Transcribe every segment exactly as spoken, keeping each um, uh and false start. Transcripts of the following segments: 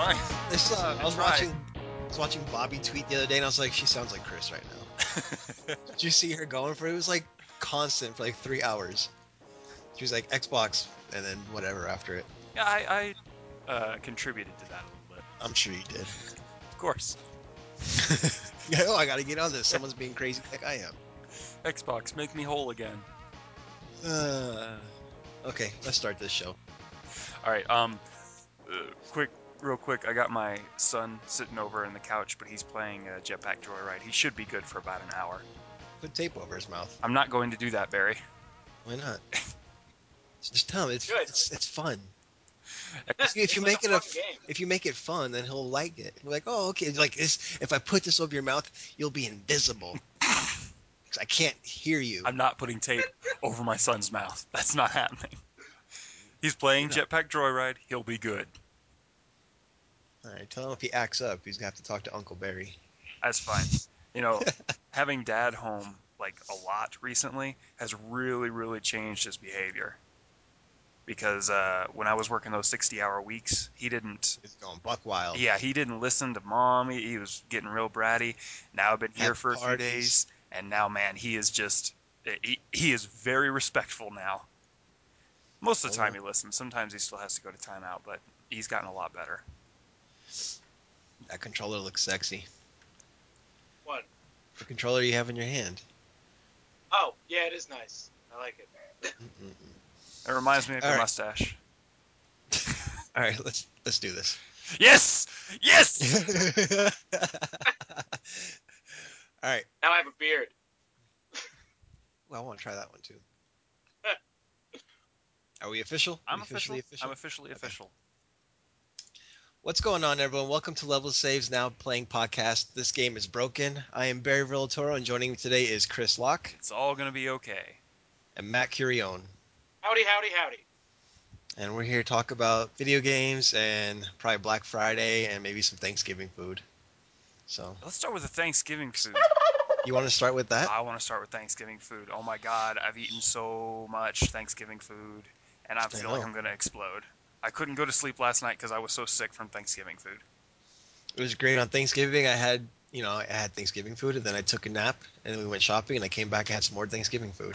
trying. I saw. I was tried. watching. I was watching Bobby tweet the other day, and I was like, she sounds like Chris right now. Did you see her going for it? It was like constant for like three hours. She was like Xbox, and then whatever after it. Yeah, I, I uh, contributed to that a little bit. I'm sure you did. Of course. Yeah, oh, I gotta get on this. Someone's being crazy like I am. Xbox, make me whole again. Uh, okay, let's start this show. All right. Um, uh, quick, real quick. I got my son sitting over in the couch, but he's playing uh, Jetpack Joyride. He should be good for about an hour. Put tape over his mouth. I'm not going to do that, Barry. Why not? Just tell him it's Good. it's it's fun. If you, if It's you like make a it a fun game. if you make it fun, then he'll like it. He'll be like, oh, okay. Like this, if I put this over your mouth, you'll be invisible. 'Cause I can't hear you. I'm not putting tape over my son's mouth. That's not happening. He's playing You're not. Jetpack Joyride. He'll be good. All right, tell him if he acts up, he's gonna have to talk to Uncle Barry. That's fine. You know, having dad home like a lot recently has really, really changed his behavior. Because uh, when I was working those sixty-hour weeks, he didn't. He's going buck wild. Yeah, he didn't listen to mom. He, he was getting real bratty. Now I've been here At for a few parties. days, and now, man, he is just. He, he is very respectful now. Most of the Oh, time yeah. he listens. Sometimes he still has to go to timeout, but he's gotten a lot better. That controller looks sexy. What? The controller you have in your hand. Oh, yeah, it is nice. I like it. It reminds me of All your right. mustache. All right, let's let's do this. Yes! Yes! All right. Now I have a beard. Well, I want to try that one too. Are we official? Are I'm we official. officially official? I'm officially Okay. official. What's going on, everyone? Welcome to Level Saves Now Playing Podcast. This game is broken. I am Barry Villatoro, and joining me today is Chris Locke It's all gonna be okay. and Matt Curione. Howdy, howdy, howdy. And we're here to talk about video games and probably Black Friday and maybe some Thanksgiving food. So, Let's start with the Thanksgiving food. you want to start with that? I want to start with Thanksgiving food. Oh my God, I've eaten so much Thanksgiving food, and I feel like know. I'm gonna explode. I couldn't go to sleep last night because I was so sick from Thanksgiving food. It was great on Thanksgiving. I had, you know, I had Thanksgiving food, and then I took a nap, and then we went shopping, and I came back and had some more Thanksgiving food.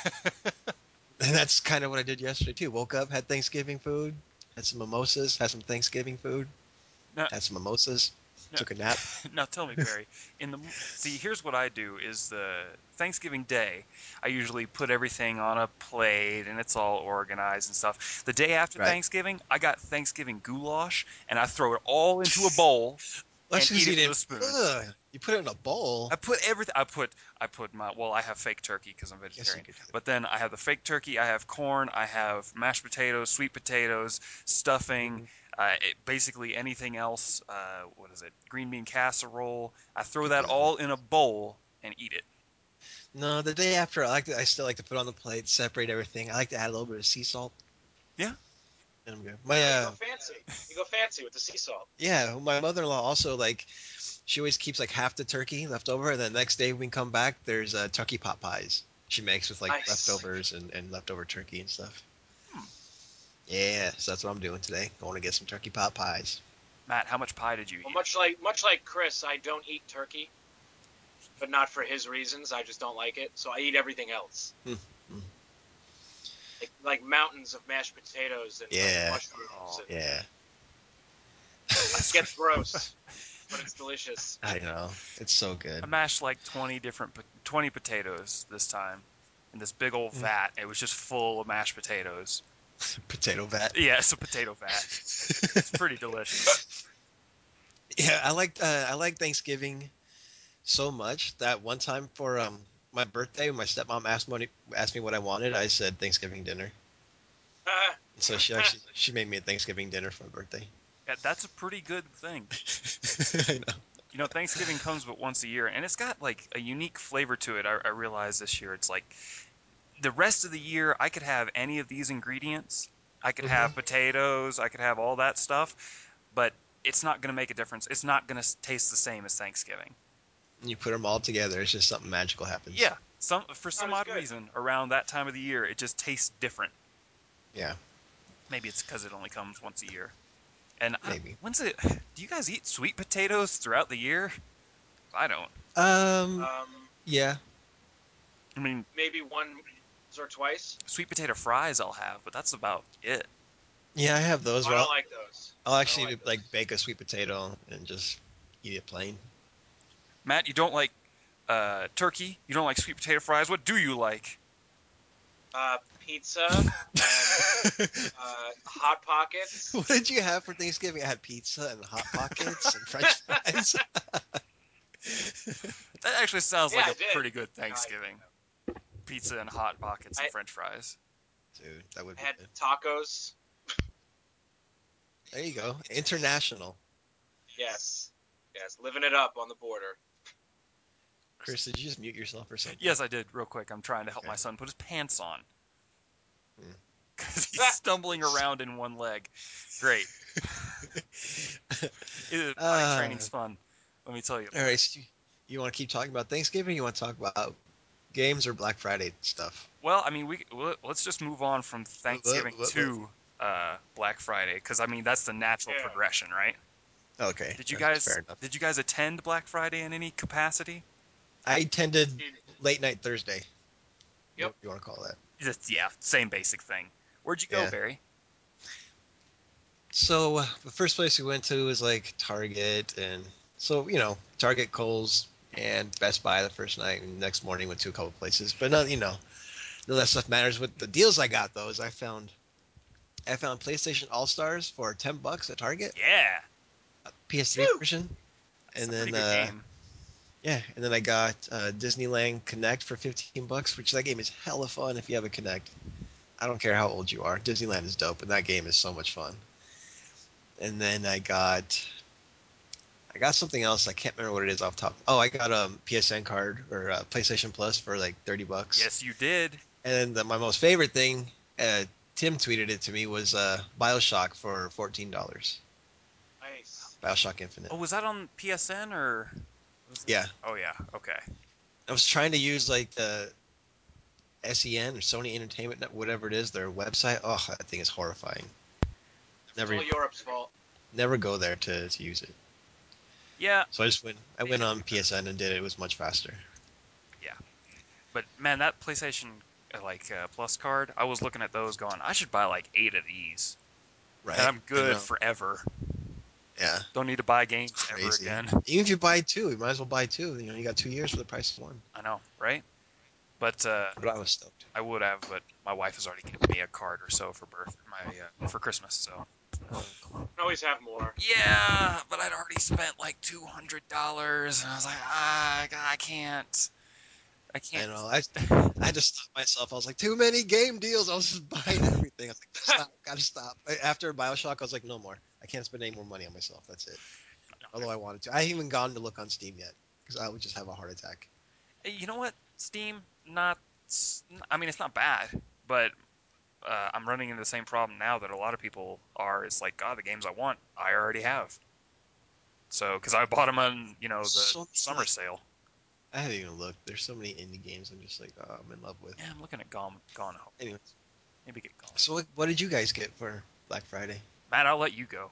And that's kind of what I did yesterday too. Woke up, had Thanksgiving food, had some mimosas, had some Thanksgiving food, Now, had some mimosas, now, took a nap. now tell me, Barry. In the see, here's what I do: is the Thanksgiving day, I usually put everything on a plate and it's all organized and stuff. The day after Right. Thanksgiving, I got Thanksgiving goulash, and I throw it all into a bowl Let's and just eat eat it it. with a spoon. Ugh, you put it in a bowl. I put everything. I put. I put my. Well, I have fake turkey because I'm Yes, you vegetarian. could do that. But then I have the fake turkey. I have corn. I have mashed potatoes, sweet potatoes, stuffing. Mhm. Uh, it, basically anything else. Uh, what is it? Green bean casserole. I throw that Ugh. all in a bowl and eat it. No, the day after, I like to, I still like to put on the plate, separate everything. I like to add a little bit of sea salt. Yeah. And I'm good. My You uh, go fancy. You go fancy with the sea salt. yeah, my mother-in-law also like she always keeps like half the turkey left over, and then the next day when we come back, there's uh, turkey pot pies she makes with like Nice. leftovers and, and leftover turkey and stuff. Hmm. Yeah, so that's what I'm doing today. Going to get some turkey pot pies. Matt, how much pie did you Well, eat? much like much like Chris, I don't eat turkey, but not for his reasons. I just don't like it, so I eat everything else. Hmm. Hmm. Like like mountains of mashed potatoes and Yeah. like mushrooms. Oh, And Yeah, it gets gross, but it's delicious. I know. It's so good. I mashed like twenty different, po- twenty potatoes this time, in this big old Mm. vat. It was just full of mashed potatoes. Potato vat. Yeah, it's a potato vat. It's pretty delicious. Yeah, I like uh, I like Thanksgiving so much that one time for um my birthday, when my stepmom asked me asked me what I wanted, I said Thanksgiving dinner. So she actually she made me a Thanksgiving dinner for my birthday. Yeah, that's a pretty good thing. I know. You know, Thanksgiving comes but once a year, and it's got like a unique flavor to it. I, I realized this year, it's like the rest of the year, I could have any of these ingredients. I could have Mhm. potatoes, I could have all that stuff, but it's not going to make a difference. It's not going to taste the same as Thanksgiving. You put them all together, it's just something magical happens. Yeah, some for some Not as odd good. reason, around that time of the year, it just tastes different. Yeah. Maybe it's because it only comes once a year. And I, maybe. when's it? Do you guys eat sweet potatoes throughout the year? I don't. Um, Um, yeah, I mean, maybe once or twice. sweet potato fries I'll have, but that's about it. yeah, I have those. I Well, don't like those. I'll I don't actually like like those. bake a sweet potato and just eat it plain. Matt, you don't like uh, turkey? You don't like sweet potato fries? What do you like? Uh, pizza and uh, hot pockets. What did you have for Thanksgiving? I had pizza and hot pockets and French fries. That actually sounds Yeah, like I a did. pretty good I, Thanksgiving. Pizza and hot pockets and I, French fries. Dude, that would I be had good. tacos. There you go. International. Yes, yes, living it up on the border. Chris, did you just mute yourself or something? Yes, I did. Real quick, I'm trying to help Okay. my son put his pants on Hmm. because he's stumbling around in one leg. Great. It, potty uh, training's fun. Let me tell you. all right. So you, you want to keep talking about Thanksgiving? Or you want to talk about games or Black Friday stuff? Well, I mean, we let's just move on from What, what, Thanksgiving what, what? to uh, Black Friday because I mean that's the natural Yeah. progression, right? Okay, Did you that's guys fair enough. did you guys attend Black Friday in any capacity? I attended late night Thursday. Yep. What do you want to call that? Just, yeah, same basic thing. Where'd you go, Yeah. Barry? So uh, the first place we went to was like Target, and so you know Target, Kohl's, and Best Buy the first night. And next morning went to a couple places, but not you know none of that stuff matters. With the deals I got though is I found I found PlayStation All Stars for ten bucks at Target, Yeah, P S three Phew. version, that's and a pretty then good uh, game. yeah, and then I got uh, Disneyland Connect for fifteen bucks, which that game is hella fun if you have a Connect. I don't care how old you are, Disneyland is dope, and that game is so much fun. And then I got I got something else. I can't remember what it is off top. Oh, I got a um, P S N card or uh, PlayStation Plus for like thirty bucks. Yes, you did. And then the, my most favorite thing, uh, Tim tweeted it to me, was uh, Bioshock for fourteen dollars. Nice. Bioshock Infinite. Oh, was that on P S N or was it? Yeah, Oh yeah, okay. I was trying to use like the S E N or Sony Entertainment, Net- whatever it is, their website. Oh, that thing is horrifying. It's Never, all Europe's fault. never go there to, to use it. Yeah, So I just went. I they went could on do better. P S N and did it. It was much faster. Yeah, but man, that PlayStation uh, like uh, Plus card, I was looking at those, going, I should buy like eight of these, and Right? I'm I good know. forever. Yeah. Don't need to buy It's games ever crazy. again. Even if you buy two, you might as well buy two. You know, you got two years for the price of one. I know, right? But uh, But I was stoked. I would have, but my wife has already given me a card or so for birth, my uh, for Christmas. So Oh, cool. Can always have more. yeah, but I'd already spent like two hundred dollars, and I was like, ah, I can't, I I can't. know. I I had to stop myself. I was like, too many game deals. I was just buying everything. I was like, gotta stop, gotta stop. After Bioshock, I was like, no more. I can't spend any more money on myself. That's it. Although I wanted to. I haven't even gone to look on Steam yet because I would just have a heart attack. You know what? Steam, not. I mean, it's not bad, but uh, I'm running into the same problem now that a lot of people are. It's like, God, the games I want, I already have. So, because I bought them on, you know, the So many, summer like, sale. I haven't even looked. There's so many indie games I'm just like, oh, I'm in love with. Yeah, I'm looking at Gone, Gone Home. Anyways, Maybe get Gone. so what, what did you guys get for Black Friday? Matt, I'll let you go.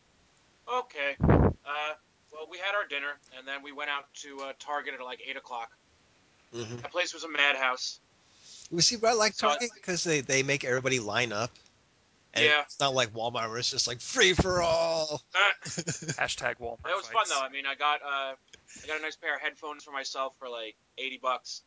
Okay. Uh, well, we had our dinner, and then we went out to uh, Target at like eight o'clock. Mm-hmm. That place was a madhouse. We see, but I like So, Target because they, they make everybody line up. And yeah. it's not like Walmart where it's just like free for all. Uh, Hashtag Walmart That was fun though. fights. I mean, I got uh, I got a nice pair of headphones for myself for like eighty bucks.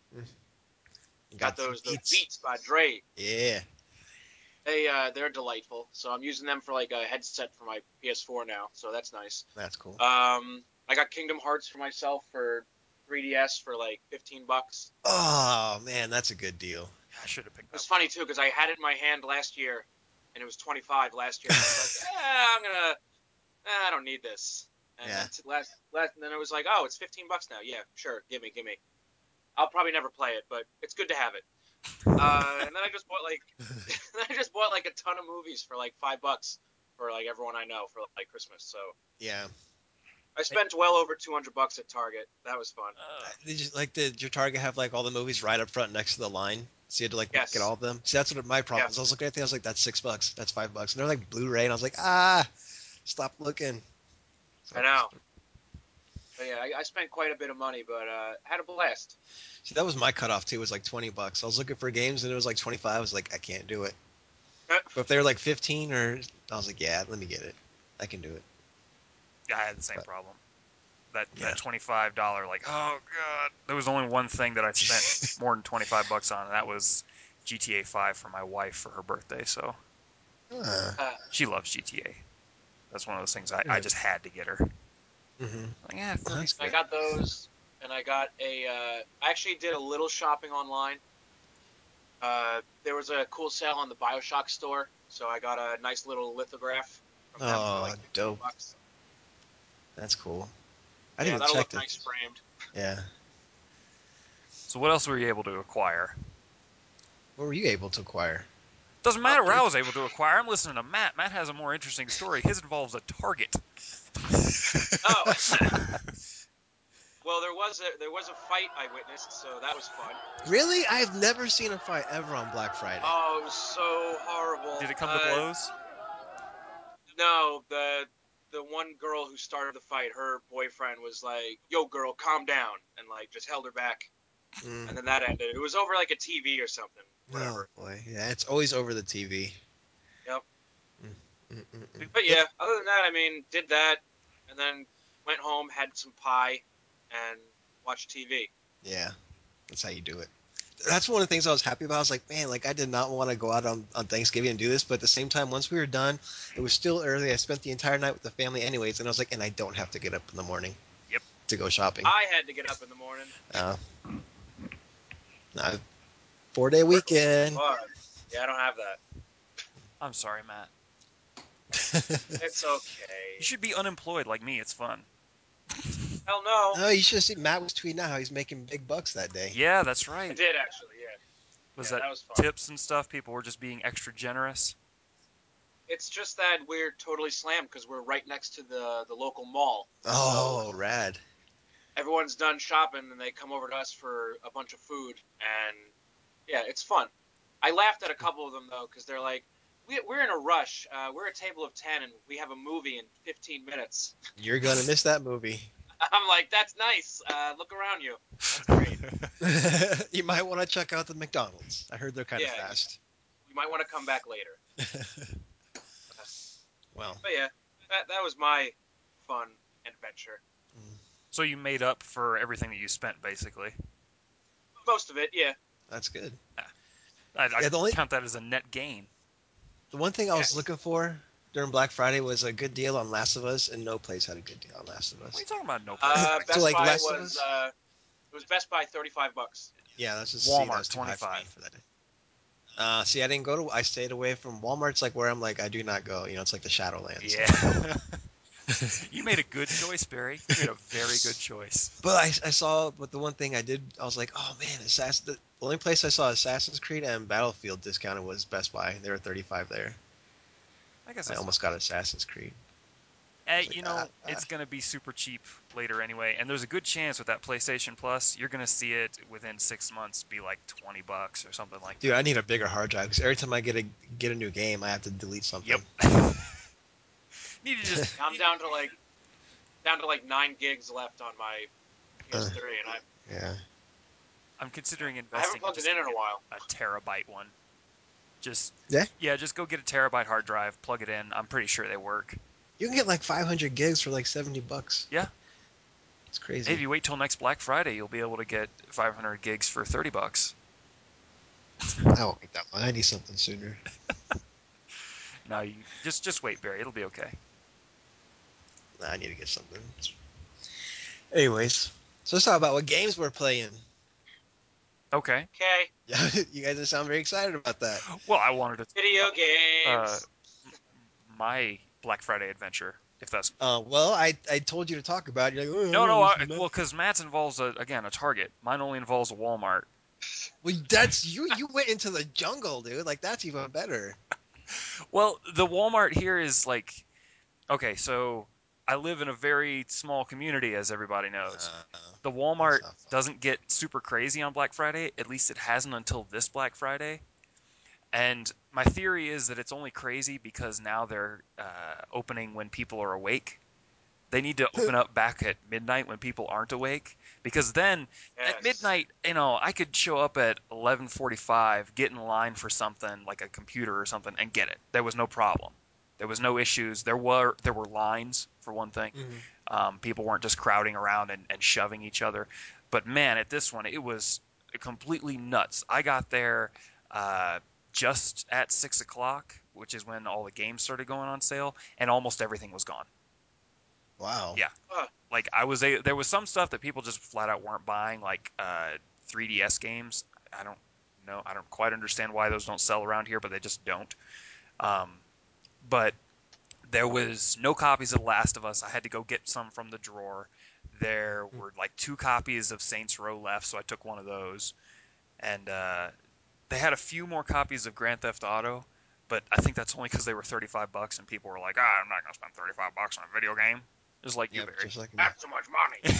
You Got got some those those beats. Beats by Dre. Yeah, They uh, they're delightful. So I'm using them for like a headset for my P S four now. So that's nice. that's cool. Um, I got Kingdom Hearts for myself for three D S for like fifteen bucks. Oh man, that's a good deal. I should have picked It was that funny too because I had it in my hand last year, and it was twenty-five last year. And I was like, eh, I'm gonna, eh, I don't need this. And Yeah. then t- last, last, and then it was like, oh, it's fifteen bucks now. Yeah, sure, give me, give me. I'll probably never play it, but it's good to have it. Uh, and then I just bought like, I just bought like a ton of movies for like five bucks for like everyone I know for like Christmas. So Yeah. I spent well over two hundred bucks at Target. That was fun. Uh, Did you like did your Target have like all the movies right up front next to the line? So you had to like get Yes. all of them. See, that's what my problem Yeah. was. I was looking at things. I was like, that's six bucks. That's five bucks. And they're like Blu-ray, and I was like, ah. Stop looking. I So, know. But yeah, I, I spent quite a bit of money, but uh, had a blast. see, that was my cutoff too. It was like twenty bucks. I was looking for games and it was like twenty-five. I was like, I can't do it. But if they were like fifteen or, I was like, yeah, let me get it. I can do it. I had the same But, problem. That yeah. that twenty-five dollar like, oh god. There was only one thing that I spent more than twenty-five bucks on, and that was G T A five for my wife for her birthday. So Uh, Uh, she loves G T A. That's one of those things I, I yeah. just had to get her. Mm-hmm. Like, yeah, Well, thirty. that's I good. got those, and I got a. Uh, I actually did a little shopping online. Uh, there was a cool sale on the Bioshock store, so I got a nice little lithograph from them for Oh, like fifteen dope. bucks. That's cool. I didn't Yeah, even that'll check look this. nice framed. Yeah. So what else were you able to acquire? What were you able to acquire? Doesn't Uh, matter what I was able to acquire. I'm listening to Matt. Matt has a more interesting story. His involves a Target. oh, well, there was a there was a fight I witnessed, so that was fun. Really? I've never seen a fight ever on Black Friday. Oh, it was so horrible. Did it come to Uh, blows? no, the the one girl who started the fight, her boyfriend was like, "Yo, girl, calm down," and like just held her back, Mm. and then that ended. It was over like a T V or something. Oh Whatever. boy, yeah, it's always over the T V. Yep. Mm, mm, mm, mm. But Yep. yeah, other than that, I mean, did that, and then went home, had some pie, and watched T V. Yeah, that's how you do it. That's one of the things I was happy about. I was like, man, like I did not want to go out on, on Thanksgiving and do this, but at the same time, once we were done, it was still early. I spent the entire night with the family anyways, and I was like, and I don't have to get up in the morning Yep. to go shopping. I had to get up in the morning. Uh, uh, Four day Work was weekend. fun. Yeah, I don't have that. I'm sorry, Matt. It's You okay. should be unemployed like me. It's fun. Hell no. No, you should have seen Matt was tweeting out how he's making big bucks that day. Yeah, that's I right. did actually. Yeah. Was Yeah, that that was fun. tips and stuff? People were just being extra generous. It's just that we're totally slammed because we're right next to the the local mall. So Oh, rad. everyone's done shopping and they come over to us for a bunch of food, and yeah, it's fun. I laughed at a couple of them though because they're like, we, "We're in a rush. Uh, we're a table of ten and we have a movie in fifteen minutes." You're gonna miss that movie. I'm like, "That's nice. Uh, look around you. That's great. You might want to check out the McDonald's. I heard they're kind of Yeah, fast. you might want to come back later." Well, But yeah, that that was my fun adventure. So you made up for everything that you spent, basically. Most of it, yeah. that's good. I, I Yeah, the only count that as a net gain. the one thing I was Yes. looking for during Black Friday was a good deal on Last of Us, and no place had a good deal on Last of What are you Us. talking about? No place. Uh, So Best like Buy Last of was Us, uh, it was Best Buy thirty-five bucks. yeah, let's just see. That Walmart was too high for me twenty-five. for that day. Uh, see, I didn't go to. I stayed away from Walmart's, like where I'm like I do not go. You know, it's like the Shadowlands. Yeah. You made a good choice, Barry. You made a very good choice. But I, I saw, but the one thing I did, I was like, oh man, Assassin. The only place I saw Assassin's Creed and Battlefield discounted was Best Buy. They were thirty-five there. I guess I that's not almost got Assassin's Creed. I Hey, was like, you ah, know, ah. it's going to be super cheap later anyway, and there's a good chance with that PlayStation Plus, you're going to see it within six months be like twenty bucks or something like Dude, I that. need a bigger hard drive because every time I get a get a new game, I have to delete Yep. something. Need to just. I'm down to like down to like nine gigs left on my Uh, P S three, and I yeah. I'm considering I haven't investing in plugged it just in in a getting while. a, a terabyte one. Just, Yeah. yeah, just go get a terabyte hard drive, plug it in. I'm pretty sure they work. You can get like five hundred gigs for like seventy bucks. Yeah. It's Hey, if crazy. you wait till next Black Friday, you'll be able to get five hundred gigs for thirty bucks. I won't make that one. I need something sooner. No, you just just wait, Barry. It'll be okay. Nah, I need to get something. Anyways, so let's talk about what games we're playing. Okay. Okay, Yeah, you guys sound very excited about that. Well, I wanted to video talk about uh, games. my Black Friday adventure, if that's Uh, well, I I told you to talk about it. You're like, oh, I no, don't no. I, listen to well, Matt. because Matt's involves a, again a Target. Mine only involves a Walmart. Well, that's you. You went into the jungle, dude. Like that's even better. Well, the Walmart here is like okay, so I live in a very small community, as everybody knows. Uh, The that's Walmart not fun. doesn't get super crazy on Black Friday. At least it hasn't until this Black Friday. And my theory is that it's only crazy because now they're uh, opening when people are awake. They need to open up back at midnight when people aren't awake, because then Yes. at midnight, you know, I could show up at eleven forty-five, get in line for something like a computer or something, and get it. There was no problem. There was no issues. There were there were lines for one thing. Mhm. Um, people weren't just crowding around and, and shoving each other. But man, at this one, it was completely nuts. I got there uh, just at six o'clock, which is when all the games started going on sale, and almost everything was gone. Wow. Yeah. Huh. Like I was a there was some stuff that people just flat out weren't buying, like uh, three D S games. I don't know. I don't quite understand why those don't sell around here, but they just don't. Um, but there was no copies of The Last of Us. I had to go get some from the drawer. There were like two copies of Saints Row left, so I took one of those. And uh, they had a few more copies of Grand Theft Auto, but I think that's only because they were thirty-five bucks, and people were like, "Ah, I'm not gonna spend thirty-five bucks on a video game." Just like you, Yep, Barry. just like me. That's too much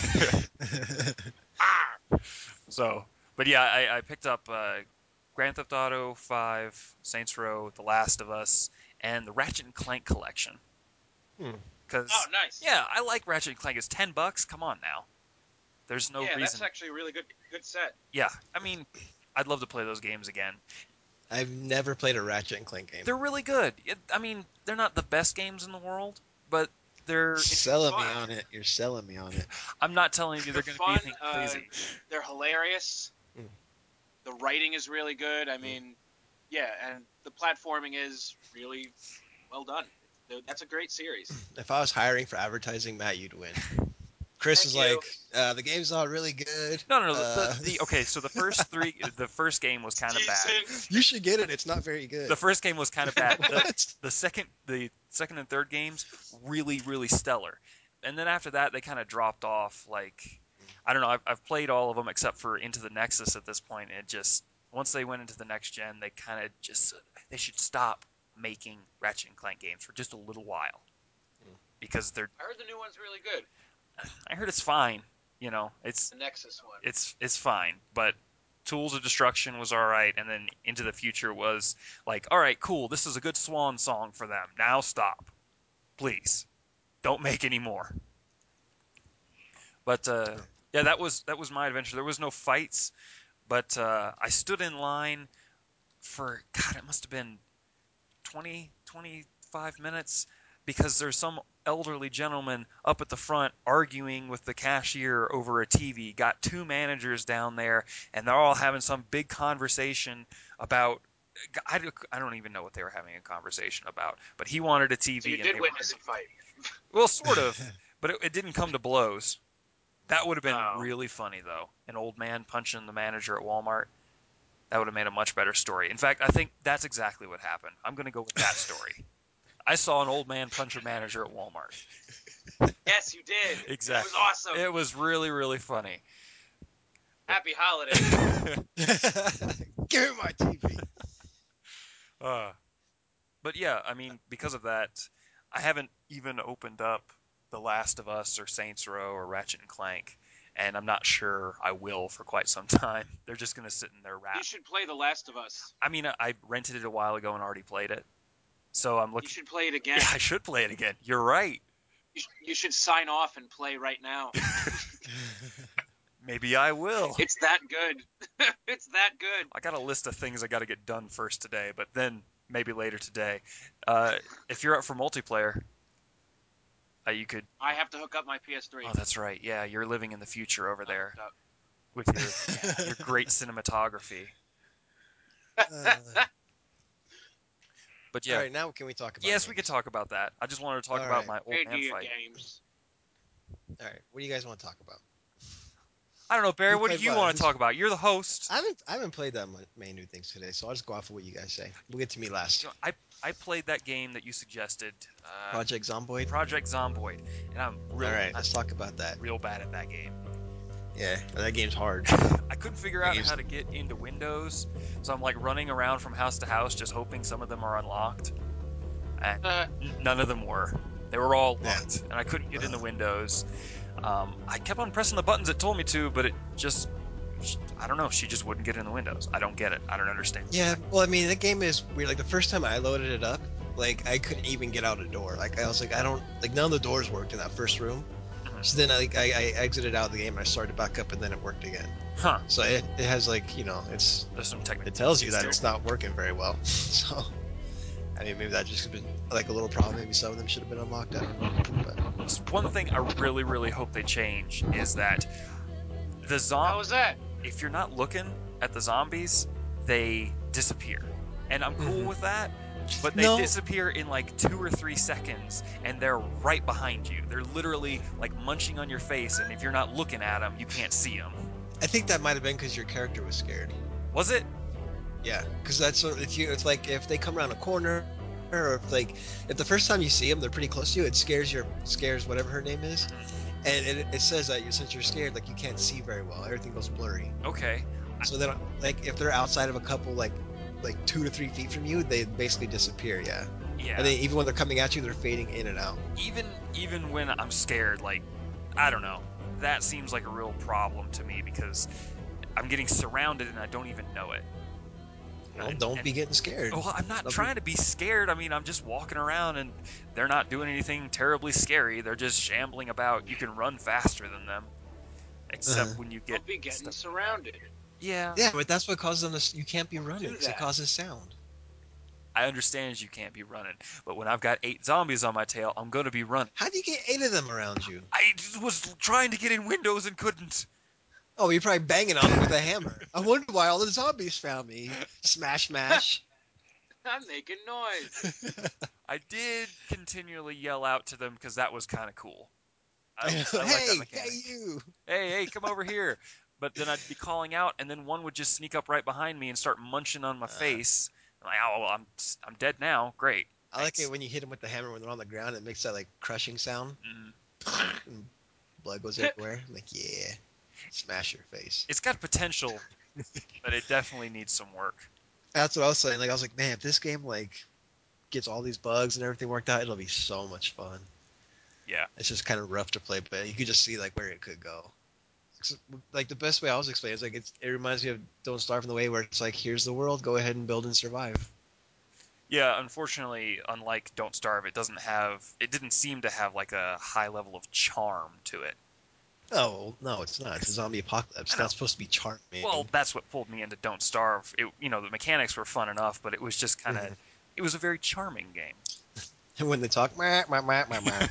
money. Ah. So, but yeah, I, I picked up uh, Grand Theft Auto five, Saints Row, The Last of Us, and the Ratchet and Clank collection. Hmm. Because Oh, nice. yeah, I like Ratchet and Clank. It's ten bucks. Come on now. There's no yeah, reason. that's actually a really good good set. Yeah, I mean, I'd love to play those games again. I've never played a Ratchet and Clank game. They're really good. It, I mean, they're not the best games in the world, but they're. selling me fun. on it. You're selling me on it. I'm not telling you they're, They're going to fun. be anything uh, crazy. They're hilarious. Mm. The writing is really good. I mean, yeah, and the platforming is really well done. That's a great series. If I was hiring for advertising, Matt, you'd win. Chris Thank is you. like, uh, the game's not really good. No, no, no. Uh, The, the okay. So the first three, the first game was kind of bad. Decent. you should get it. It's not very good. The first game was kind of bad. The, What? the second, the second and third games, really, really stellar. And then after that, they kind of dropped off. Like, I don't know. I've, I've played all of them except for Into the Nexus at this point. And it just once they went into the next gen, they kind of just they should stop making Ratchet and Clank games for just a little while because they're. I heard the new one's really good. I heard it's fine. You know, it's The Nexus one. it's it's fine, but Tools of Destruction was all right, and then Into the Future was like, all right, cool, this is a good swan song for them. Now stop, please, don't make any more. But uh, yeah, that was that was my adventure. There was no fights, but uh, I stood in line for God, it must have been twenty, twenty-five minutes because there's some elderly gentleman up at the front arguing with the cashier over a T V. Got two managers down there, and they're all having some big conversation about. I, I don't even know what they were having a conversation about, but he wanted a T V. So you and did they witness wanted, a fight. well, sort of, but it, it didn't come to blows. That would have been Oh. really funny, though. An old man punching the manager at Walmart. That would have made a much better story. In fact, I think that's exactly what happened. I'm going to go with that story. I saw an old man punch a manager at Walmart. Yes, you did. Exactly. It was awesome. It was really, really funny. Happy holidays. Give me my T V. uh, but yeah, I mean, because of that, I haven't even opened up The Last of Us or Saints Row or Ratchet and Clank, and I'm not sure I will for quite some time. They're just going to sit in their wrap. You should play The Last of Us. I mean, I rented it a while ago and already played it, so I'm looking. You should play it again. Yeah, I should play it again. You're right. You, sh- you should sign off and play right now. Maybe I will. It's that good. It's that good. I got a list of things I got to get done first today, but then maybe later today. Uh, if you're up for multiplayer, uh, you could. I have to hook up my P S three. Oh, that's right. Yeah, you're living in the future over there Hooked up. with your your great cinematography. Uh, But yeah, All right, now can we talk about yes, we games? could talk about that. I just wanted to talk All about right. my old man Video fight. games. All right, what do you guys want to talk about? I don't know, Barry. Who What do played you what? want to Who's- talk about? You're the host. I haven't I haven't played that mu- many new things today, so I'll just go off of what you guys say. We'll get to me last. You know, I I played that game that you suggested, uh, Project Zomboid. Project Zomboid, and I'm real All right, I'm let's talk about that. real bad at that game. Yeah, that game's hard. I couldn't figure That out game's- how to get into Windows, so I'm like running around from house to house just hoping some of them are unlocked. And Uh, n- none of them were. They were all Yeah. locked, and I couldn't get into Uh. Windows. Um, I kept on pressing the buttons it told me to, but it just I don't know. She just wouldn't get in the windows. I don't get it. I don't understand. Yeah, well, I mean, the game is weird. Like the first time I loaded it up, like I couldn't even get out a door. Like I was like, I don't like none of the doors worked in that first room. Mhm. So then I like I, I exited out of the game and I started back up and then it worked again. Huh? So it, it has like you know it's There's some technical. it tells you issues that there. it's not working very well. So I mean maybe that just could have been like a little problem. Maybe some of them should have been unlocked. I don't know. But One thing I really, really hope they change is that the How zombie. was that? If you're not looking at the zombies, they disappear, and I'm cool Mhm. with that. But they No. disappear in like two or three seconds, and they're right behind you. They're literally like munching on your face, and if you're not looking at them, you can't see them. I think that might have been because your character was scared. Was it? Yeah, because that's what if you it's like if they come around a corner, or if like if the first time you see them they're pretty close to you, it scares your scares whatever her name is, and it, it says that you since you're scared like you can't see very well, everything goes blurry. Okay. So then like if they're outside of a couple like like two to three feet from you, they basically disappear. Yeah, Yeah. and then even when they're coming at you, they're fading in and out. even even when I'm scared, like I don't know, that seems like a real problem to me because I'm getting surrounded and I don't even know it. Well, And- don't and- be getting scared. Well, I'm not Nothing- trying to be scared. I mean, I'm just walking around and they're not doing anything terribly scary. They're just shambling about. You can run faster than them, except Uh-huh. when you get Don't be getting stuff. surrounded. Yeah, Yeah, but that's what causes them to. s- You can't be Don't running do 'cause it that. causes sound. I understand you can't be running, but when I've got eight zombies on my tail, I'm gonna be running. How do you get eight of them around you? I just was trying to get in windows and couldn't. Oh, you're probably banging on them with a hammer. I wonder why all the zombies found me. Smash, smash. I'm making noise. I did continually yell out to them because that was kind of cool. I, I like that hey, mechanic. hey, you. Hey, hey, come over here. But then I'd be calling out, and then one would just sneak up right behind me and start munching on my Uh, face. I'm like, oh, well, I'm I'm dead now. Great. I like Thanks. it when you hit them with the hammer when they're on the ground. It makes that like crushing sound. Mm. And blood goes everywhere. I'm like, yeah, smash your face. It's got potential, but it definitely needs some work. That's what I was saying. Like I was like, man, if this game like gets all these bugs and everything worked out, it'll be so much fun. Yeah. It's just kind of rough to play, but you could just see like where it could go. Like the best way I was explaining is like it's, it reminds me of Don't Starve in the way where it's like here's the world, go ahead and build and survive. Yeah, unfortunately, unlike Don't Starve, it doesn't have. It didn't seem to have like a high level of charm to it. No, no, it's not. It's a zombie apocalypse. It's I know. not supposed to be charming. Well, that's what pulled me into Don't Starve. It, you know, the mechanics were fun enough, but it was just kind of. Mhm. It was a very charming game. And when they talk, meh, meh, meh, meh, meh.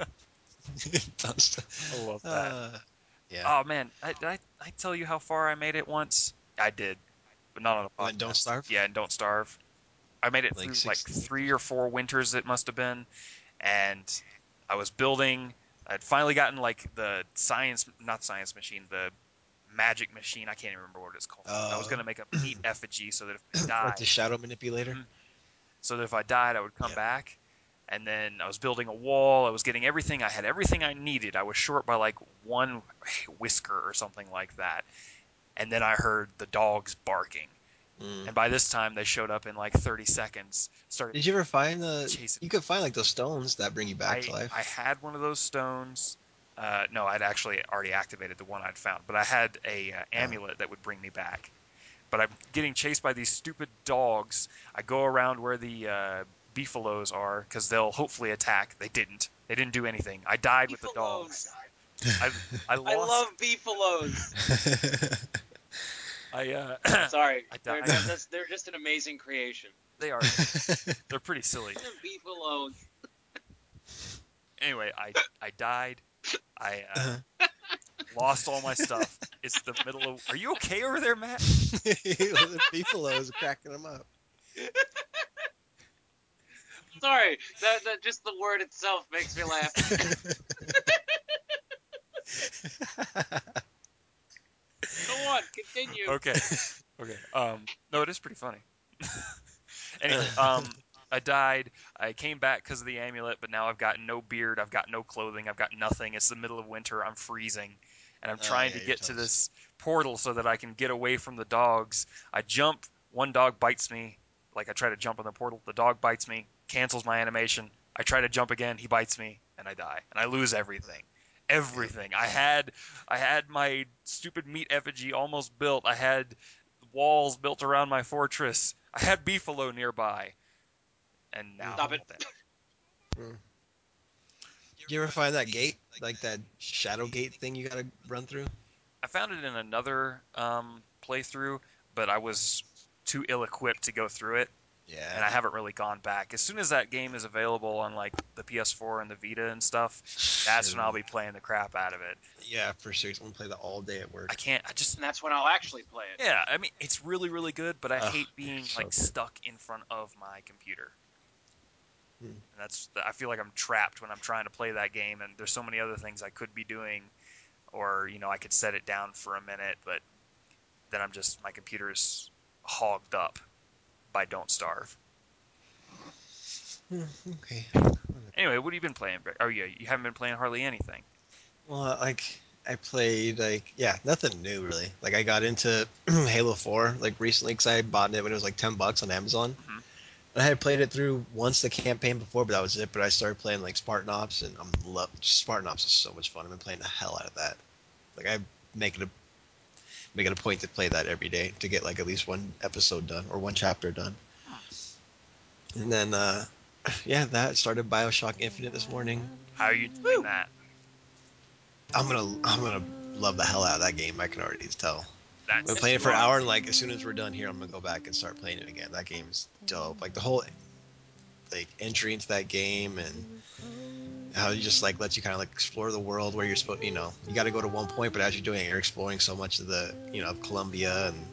I love that. uh, yeah. Oh man, I, did I I tell you how far I made it once? I did, but not on a When podcast. Don't Starve? Yeah, and Don't Starve. I made it Like through like sixteen three or four winters. It must have been, and I was building. I'd finally gotten like the science, not science machine, the magic machine. I can't even remember what it's called. I was Uh, gonna make a meat effigy so that if I like died, the shadow manipulator. Mhm. so that if I died, I would come Yeah. back. And then I was building a wall. I was getting everything. I had everything I needed. I was short by like one whisker or something like that. And then I heard the dogs barking. Mm. And by this time, they showed up in like thirty seconds. Started Did you ever find the? chasing. You could find like those stones that bring you back I to life. I had one of those stones. Uh, no, I'd actually already activated the one I'd found, but I had a uh, amulet that would bring me back. But I'm getting chased by these stupid dogs. I go around where the uh, beefaloes are because they'll hopefully attack. They didn't. They didn't do anything. I died with the dogs. I I lost. I love beefaloes. I uh, Sorry, I they're, died. that's, they're just an amazing creation. They are. They're pretty silly. Beefaloes. Anyway, I I died. I uh, Uh-huh. lost all my stuff. It's the middle of. Are you okay over there, Matt? the beefaloes cracking them up. Sorry, that, that just the word itself makes me laugh. Go on, continue. Okay. Okay. Um. No, it is pretty funny. Anyway, um, I died. I came back because of the amulet, but now I've got no beard. I've got no clothing. I've got nothing. It's the middle of winter. I'm freezing, and I'm Oh, trying yeah, to you're get to toast. this portal so that I can get away from the dogs. I jump. One dog bites me. Like I try to jump on the portal. The dog bites me. Cancels my animation. I try to jump again. He bites me, and I die, and I lose everything. everything. I had I had my stupid meat effigy almost built. I had walls built around my fortress. I had Beefalo nearby, and now Stop it. nothing. Mm. Do you ever find that gate, like that shadow gate thing you gotta run through? I found it in another um, playthrough, but I was too ill-equipped to go through it, and Yeah. I haven't really gone back. As soon as that game is available on like the P S four and the Vita and stuff, that's when I'll be playing the crap out of it. Yeah, for sure. I'm gonna play that all day at work. I can't. I just And that's when I'll actually play it. yeah. I mean, it's really really good, but I Ugh, hate being so like good. stuck in front of my computer. Hmm. And that's I feel like I'm trapped when I'm trying to play that game, and there's so many other things I could be doing, or you know I could set it down for a minute, but then I'm just my computer's hogged up by Don't Starve. Hmm, okay. Anyway, what have you been playing? Oh yeah, you haven't been playing hardly anything. Well, like I played like yeah, nothing new really. Like I got into Halo four like recently because I bought it when it was like ten bucks on Amazon. Hmm. I had played it through once the campaign before, but that was it. But I started playing like Spartan Ops, and I'm love Spartan Ops is so much fun. I've been playing the hell out of that. Like I make it a make it a point to play that every day to get like at least one episode done or one chapter done. And then uh yeah, that started BioShock Infinite this morning. How are you doing Woo! that? I'm gonna I'm gonna love the hell out of that game. I can already tell. I've been That's Yes, playing it you for an are. hour, and like as soon as we're done here, I'm gonna go back and start playing it again. That game's dope. Like the whole like entry into that game and how it just like lets you kind of like explore the world where you're supposed, you know, you got to go to one point, but as you're doing it, you're exploring so much of the, you know, of Colombia and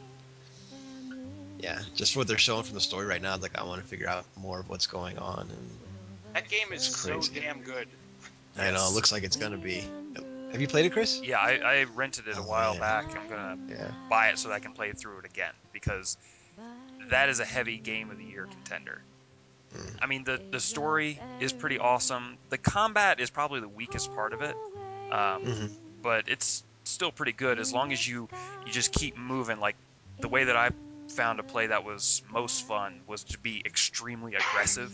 yeah, just what they're showing from the story right now. Like I want to figure out more of what's going on, and That game is it's so crazy. damn good. I know. It yes. looks like it's gonna be. Have you played it, Chris? Yeah, I, I rented it a Oh while man. back. I'm gonna Yeah. buy it so that I can play through it again because that is a heavy game of the year contender. Mm. I mean, the the story is pretty awesome. The combat is probably the weakest part of it, um, Hmm. but it's still pretty good as long as you you just keep moving. Like the way that I found a play that was most fun was to be extremely aggressive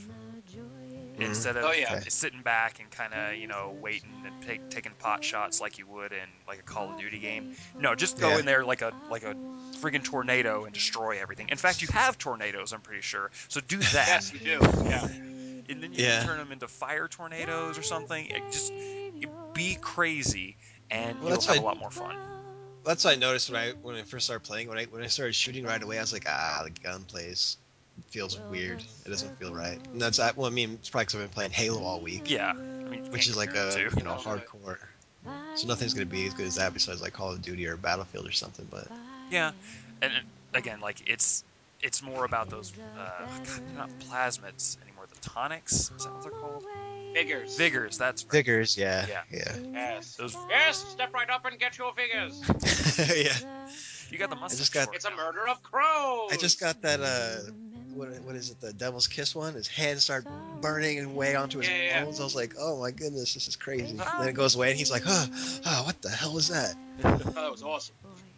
Mm. instead Oh of yeah. Okay. sitting back and kind of you know waiting and take, taking pot shots like you would in like a Call of Duty game. No, just go Yeah. in there like a like a friggin' tornado and destroy everything. In fact, you have tornadoes, I'm pretty sure. So do that, Yes, you do. Yeah. and then you can Yeah. turn them into fire tornadoes or something. It just it, be crazy, and Well, you'll that's have what a I, lot more fun. that's what I noticed when I when I first started playing. When I when I started shooting right away, I was like, ah, the gun plays feels weird. It doesn't feel right. And that's well, I mean, it's probably because I've been playing Halo all week, Yeah, I mean, you which can't is like compare the a two. you know Don't do it. hardcore. So nothing's gonna be as good as that besides like Call of Duty or Battlefield or something. But Yeah, and and again, like it's it's more about those uh, God, they're not plasmids anymore. The tonics, is that what they're called? Figures. Vigors, that's right. Vigors, yeah, Yeah, yeah, Yes. those. Yes. Step right up and get your figures. yeah. You got the I mustache just got for it It's a now. murder of I just crows. got that uh what what is it, the Devil's Kiss one? His hands start burning and way onto his Yeah, yeah, yeah. bones. I was like, oh my goodness, this is crazy. And Ah, then it goes away and he's like, oh, oh what the hell was that? Oh, that was awesome.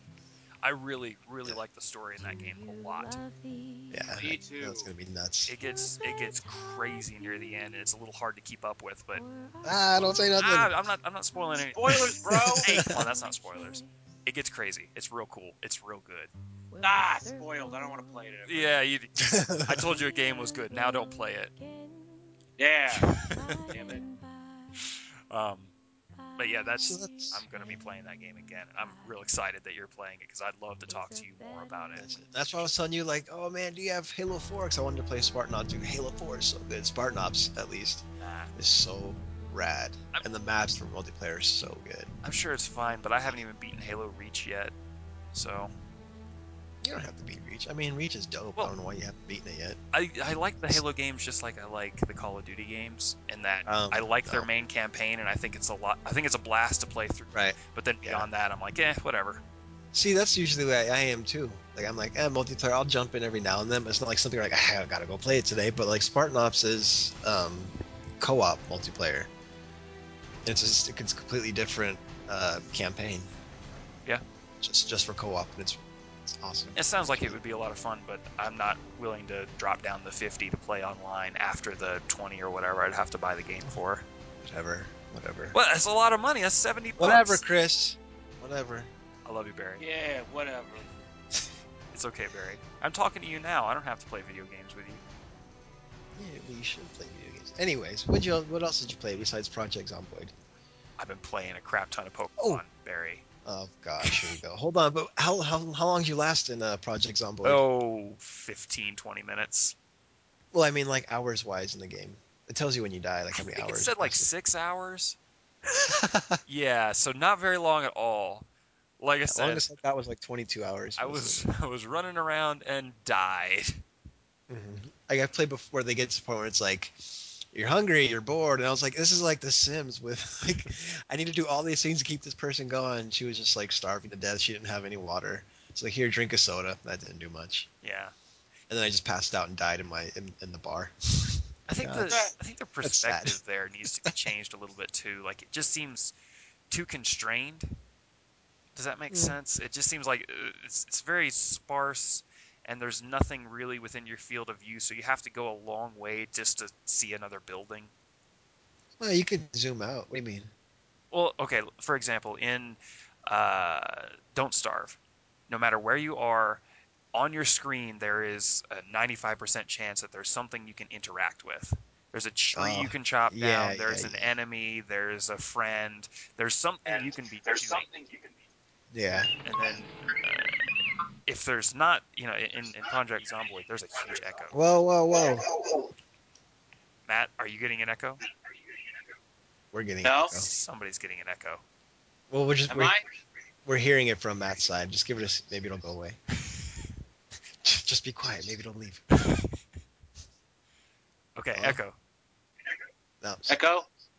I really, really Yeah, like the story in that game a lot. yeah, I Me know it's too. gonna be nuts. It gets it gets crazy near the end, and it's a little hard to keep up with. But Ah, don't say nothing. ah, I'm not I'm not spoiling anything. Spoilers, bro. Hey, come on, that's not spoilers. It gets crazy. It's real cool. It's real good. Ah, spoiled. I don't want to play it Yeah, ever you. I told you a game was good. Now don't play it. again. Yeah. Damn it. um, but yeah, So that's. I'm that's gonna be playing that game again. I'm real excited that you're playing it because I'd love to talk to you more about it. that's it. That's why I was telling you, like, oh man, do you have Halo four? Because I wanted to play Spartan Ops. Dude, Halo four is so good. Spartan Ops, at least, Nah, is so rad, I'm, and the maps for multiplayer are so good. I'm sure it's fine, but I haven't even beaten Halo Reach yet. So, You don't have to beat Reach. I mean, Reach is dope. I well, don't know why you haven't beaten it yet. I I like the Halo games just like I like the Call of Duty games, in that Um, I like their no. main campaign and I think it's a lot. I think it's a blast to play through. Right. But then Yeah. beyond that, I'm like, eh, whatever. See, that's usually the way I am too. Like, I'm like, eh, multiplayer, I'll jump in every now and then, but it's not like something like, I gotta go play it today. But like, Spartan Ops is um, co op multiplayer. It's just it's a completely different uh, campaign. Yeah. Just just for co op, and it's it's awesome. It sounds like It's it would be a lot of fun, but I'm not willing to drop down the fifty to play online after the twenty or whatever I'd have to buy the game for. whatever. Whatever. Well, that's a lot of money. That's seventy Whatever, bucks. Chris. Whatever. I love you, Barry. Yeah, whatever. It's okay, Barry. I'm talking to you now. I don't have to play video games with you. Yeah, well, you should play video games. Anyways, what you what else did you play besides Project Zomboid? I've been playing a crap ton of Pokemon, Oh. Barry. Oh gosh, here we go. Hold on, but how how how long did you last in uh, Project Zomboid? Oh, fifteen, twenty minutes. Well, I mean, like hours wise in the game. It tells you when you die, like how I many think it hours. said like six hours. Yeah, so not very long at all. Like I The said, longest I got was like twenty-two hours. I was I was running around and died. Mm-hmm. Like I played before they get to the point where it's like you're hungry, you're bored, and I was like, this is like The Sims with like I need to do all these things to keep this person going. She was just like starving to death. She didn't have any water. So like, here, drink a soda. That didn't do much. Yeah. And then I just passed out and died in my in, in the bar. I think Yeah, the that's- I think the that's sad. perspective there needs to be changed a little bit too. Like it just seems too constrained. Does that make Mm. sense? It just seems like uh, it's, it's very sparse, and there's nothing really within your field of view. So you have to go a long way just to see another building. Well, you could zoom out. What do you mean? Well, okay. For example, in uh, Don't Starve, no matter where you are on your screen, there is a ninety-five percent chance that there's something you can interact with. There's a tree Oh, you can chop yeah, down. There's yeah, an yeah. enemy. There's a friend. There's something you can be doing. Yeah. And then uh, if there's not, you know, in, in Project Zomboid, there's a huge echo. Whoa, whoa, whoa. Matt, are you getting an echo? We're getting No? it. Though. Somebody's getting an echo. Well, we're just Am we're, I? we're hearing it from Matt's side. Just give it a s- maybe it'll go away. Just be quiet. Maybe it'll leave. Okay, Hello? echo. No. s- Echo?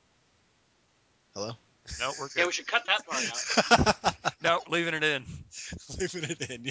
Hello. No, we're Yeah, good. we should cut that part out. No, leaving it in. Leaving it in. Yeah.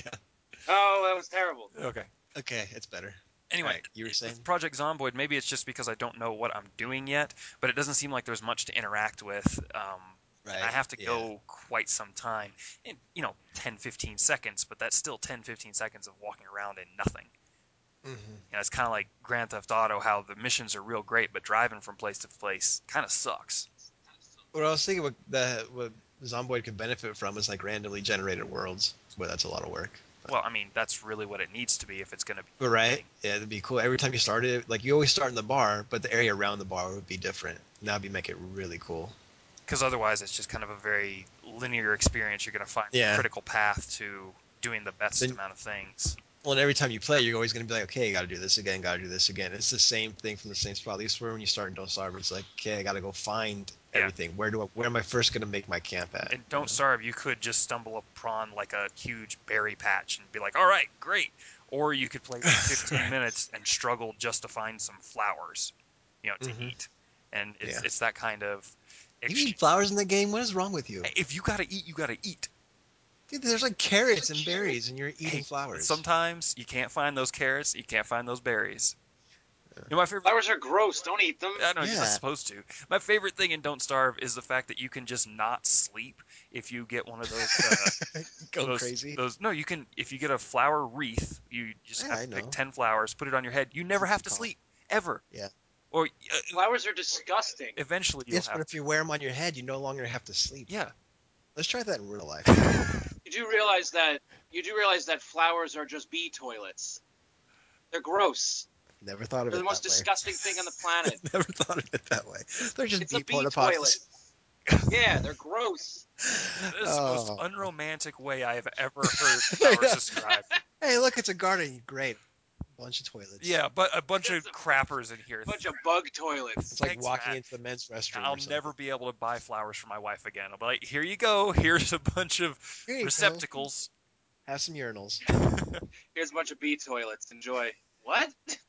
Oh, that was terrible. Okay. Okay, it's better. Anyway, Alright, you were saying? with Project Zomboid, maybe it's just because I don't know what I'm doing yet, but it doesn't seem like there's much to interact with. Um, Right. and I have to yeah. go quite some time. In, you know, ten, fifteen seconds, but that's still ten, fifteen seconds of walking around and nothing. hmm You know, it's kind of like Grand Theft Auto, how the missions are real great, but driving from place to place kind of sucks. What I was thinking, what the what Zomboid could benefit from is like randomly generated worlds, but that's a lot of work. Well, I mean, that's really what it needs to be if it's going to be. But right, yeah, it'd be cool. Every time you started, like you always start in the bar, but the area around the bar would be different. And that'd be make it really cool. Because otherwise, it's just kind of a very linear experience. You're going to find Yeah. a critical path to doing the best Then- amount of things. Well, and every time you play, you're always going to be like, okay, you got to do this again, got to do this again. It's the same thing from the same spot. At least where when you start in Don't Starve, it's like, okay, I got to go find Yeah. everything. Where do I, where am I first going to make my camp at? And Don't Starve, you could just stumble upon like a huge berry patch and be like, all right, great. Or you could play for fifteen Right. minutes and struggle just to find some flowers, you know, to Mhm. eat. And it's, Yeah. it's that kind of. You eat flowers in the game? What is wrong with you? If you got to eat, you got to eat. Dude, there's like carrots and berries, and you're eating Hey, flowers. Sometimes you can't find those carrots, you can't find those berries. You know, my favorite. Flowers are gross. Don't eat them. I know you're Yeah. not supposed to. My favorite thing in Don't Starve is the fact that you can just not sleep if you get one of those. Uh, Go those, crazy. Those no, you can if you get a flower wreath. You just Yeah, have I to pick know. ten flowers, put it on your head. You never What's have it to called? sleep ever. Yeah. Or uh, Flowers are disgusting. eventually you'll Yes, have. but if you wear them on your head, you no longer have to sleep. Yeah. Let's try that in real life. You do realize that you do realize that flowers are just bee toilets. They're gross. Never thought of They're it the most that way. disgusting thing on the planet. Never thought of it that way. They're just It's a bee bee porta toilet. potties. Yeah, they're gross. That is the most Oh. unromantic way I have ever heard flowers described. Hey, look, it's a garden. Great. Bunch of toilets. Yeah, but a bunch of It's a crappers in here. Bunch of bug toilets. It's like Thanks, walking Matt. into the men's restroom. I'll or something. never be able to buy flowers for my wife again. I'll be like, here you go. Here's a bunch of Here you go. receptacles. Have some urinals. Here's a bunch of bee toilets. Enjoy. What?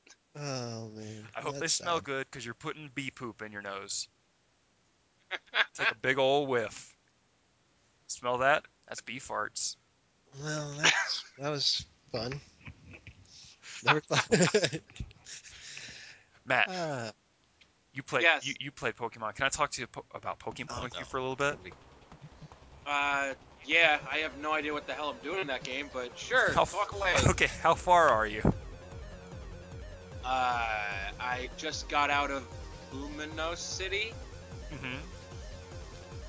Oh man. I hope they that's smell sad. good because you're putting bee poop in your nose. Take a big old whiff. Smell that? That's bee farts. Well, that's, that was fun. Never thought. Matt, Ah, you played Yes. you, you played Pokemon. Can I talk to you po- about Pokemon oh, with no. you for a little bit? Uh, yeah, I have no idea what the hell I'm doing in that game, but sure, How, talk away. okay, how far are you? Uh, I just got out of Luminos City. Mm-hmm.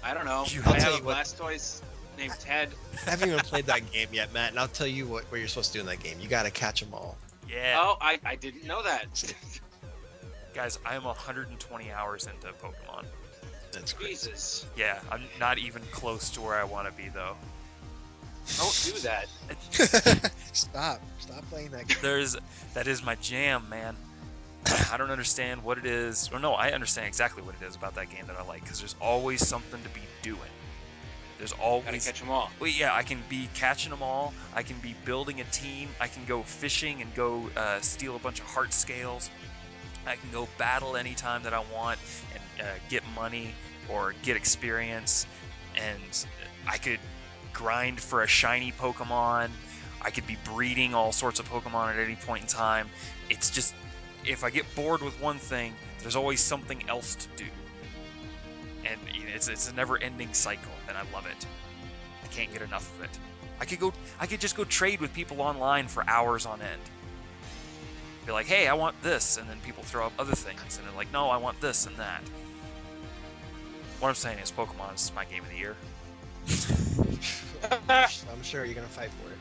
I don't know. You I'll I tell have you a what. Blastoise named Ted. I haven't even played that game yet, Matt, and I'll tell you what, what you're supposed to do in that game. You got to catch them all. Yeah. Oh, I, I didn't know that. Guys, I am one hundred twenty hours into Pokemon. That's crazy. Jesus. Yeah, I'm not even close to where I want to be, though. Don't do that. Stop. Stop playing that game. There's that is my jam, man. I don't understand what it is. Or no, I understand exactly what it is about that game that I like, because there's always something to be doing. There's Gotta always. catch them all. Well, yeah, I can be catching them all. I can be building a team. I can go fishing and go uh, steal a bunch of heart scales. I can go battle anytime that I want and uh, get money or get experience. And I could grind for a shiny Pokemon. I could be breeding all sorts of Pokemon at any point in time. It's just, if I get bored with one thing, there's always something else to do. And it's it's a never-ending cycle, and I love it. I can't get enough of it. I could go, I could just go trade with people online for hours on end. Be like, hey, I want this, and then people throw up other things, and they're like, no, I want this and that. What I'm saying is, Pokemon is my game of the year. I'm sure you're going to fight for it.